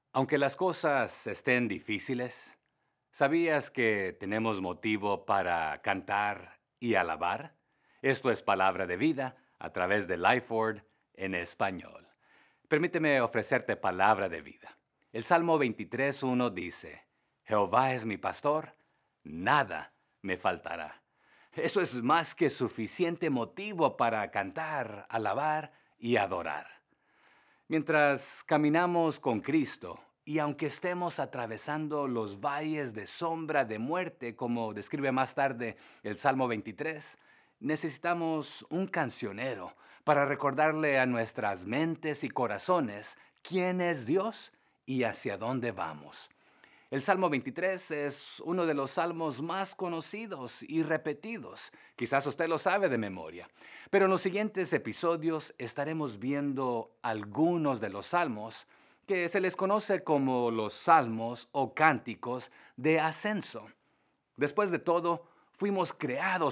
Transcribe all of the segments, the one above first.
Aunque las cosas estén difíciles, ¿sabías que tenemos motivo para cantar y alabar? Esto es palabra de vida a través de Lifeword en español. Permíteme ofrecerte palabra de vida. El Salmo 23:1 dice, Jehová es mi pastor, nada me faltará. Eso es más que suficiente motivo para cantar, alabar y adorar. Mientras caminamos con Cristo, y aunque estemos atravesando los valles de sombra de muerte, como describe más tarde el Salmo 23, necesitamos un cancionero para recordarle a nuestras mentes y corazones quién es Dios y hacia dónde vamos. El Salmo 23 es uno de los salmos más conocidos y repetidos. Quizás usted lo sabe de memoria. Pero en los siguientes episodios estaremos viendo algunos de los salmos que se les conoce como los salmos o cánticos de ascenso. Después de todo, fuimos creados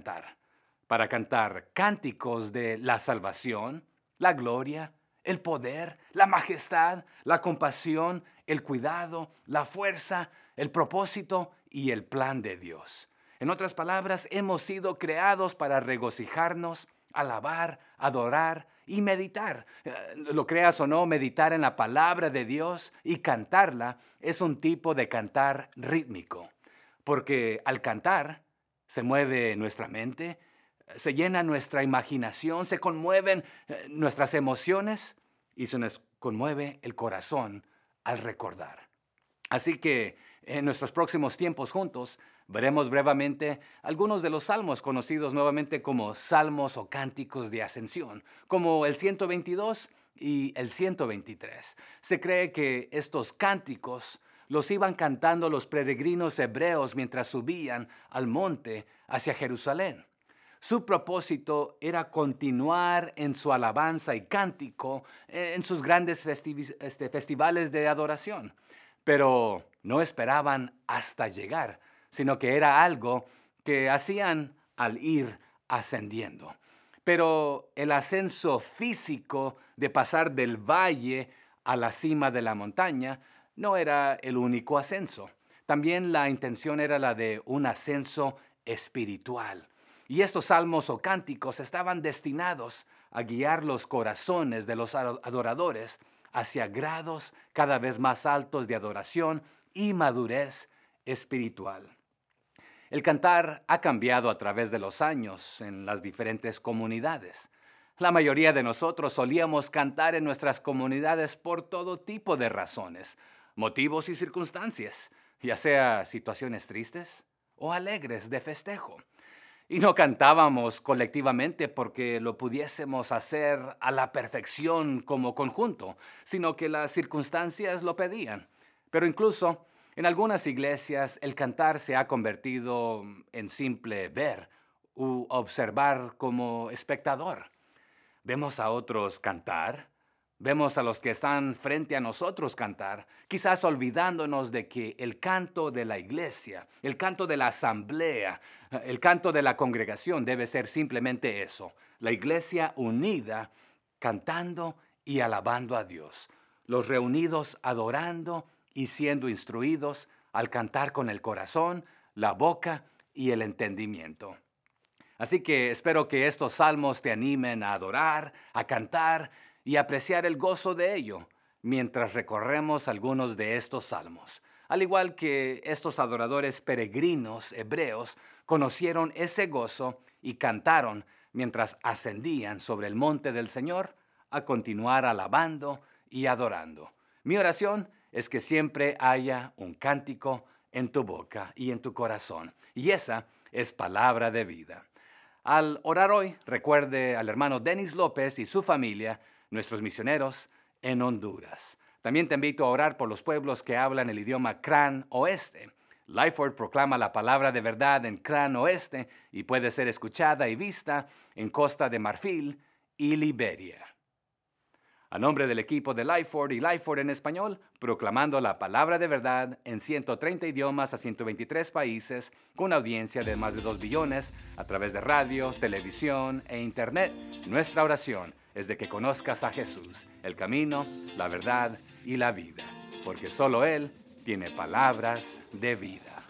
para cantar cánticos de la salvación, la gloria, el poder, la majestad, la compasión, el cuidado, la fuerza, el propósito y el plan de Dios. En otras palabras, hemos sido creados para regocijarnos, alabar, adorar y meditar. Lo creas o no, meditar en la palabra de Dios y cantarla es un tipo de cantar rítmico, porque al cantar se mueve nuestra mente, se llena nuestra imaginación, se conmueven nuestras emociones y se nos conmueve el corazón al recordar. Así que en nuestros próximos tiempos juntos veremos brevemente algunos de los salmos conocidos nuevamente como salmos o cánticos de ascensión, como el 122 y el 123. Se cree que estos cánticos los iban cantando los peregrinos hebreos mientras subían al monte hacia Jerusalén. Su propósito era continuar en su alabanza y cántico en sus grandes festivales de adoración. Pero no esperaban hasta llegar, sino que era algo que hacían al ir ascendiendo. Pero el ascenso físico de pasar del valle a la cima de la montaña no era el único ascenso. También la intención era la de un ascenso espiritual. Y estos salmos o cánticos estaban destinados a guiar los corazones de los adoradores hacia grados cada vez más altos de adoración y madurez espiritual. El cantar ha cambiado a través de los años en las diferentes comunidades. La mayoría de nosotros solíamos cantar en nuestras comunidades por todo tipo de razones, motivos y circunstancias, ya sea situaciones tristes o alegres de festejo. Y no cantábamos colectivamente porque lo pudiésemos hacer a la perfección como conjunto, sino que las circunstancias lo pedían. Pero incluso en algunas iglesias el cantar se ha convertido en simple ver u observar como espectador. Vemos a otros cantar, vemos a los que están frente a nosotros cantar, quizás olvidándonos de que el canto de la iglesia, el canto de la asamblea, el canto de la congregación debe ser simplemente eso, la iglesia unida, cantando y alabando a Dios, los reunidos adorando y siendo instruidos al cantar con el corazón, la boca y el entendimiento. Así que espero que estos salmos te animen a adorar, a cantar y apreciar el gozo de ello mientras recorremos algunos de estos salmos. Al igual que estos adoradores peregrinos hebreos conocieron ese gozo y cantaron mientras ascendían sobre el monte del Señor a continuar alabando y adorando. Mi oración es que siempre haya un cántico en tu boca y en tu corazón. Y esa es palabra de vida. Al orar hoy, recuerde al hermano Denis López y su familia, nuestros misioneros en Honduras. También te invito a orar por los pueblos que hablan el idioma Cran Oeste. Lifeword proclama la palabra de verdad en Cran Oeste y puede ser escuchada y vista en Costa de Marfil y Liberia. A nombre del equipo de Lifeword y Lifeword en español, proclamando la palabra de verdad en 130 idiomas a 123 países, con audiencia de más de 2 billones a través de radio, televisión e internet, nuestra oración es de que conozcas a Jesús, el camino, la verdad y la vida. porque solo Él tiene palabras de vida.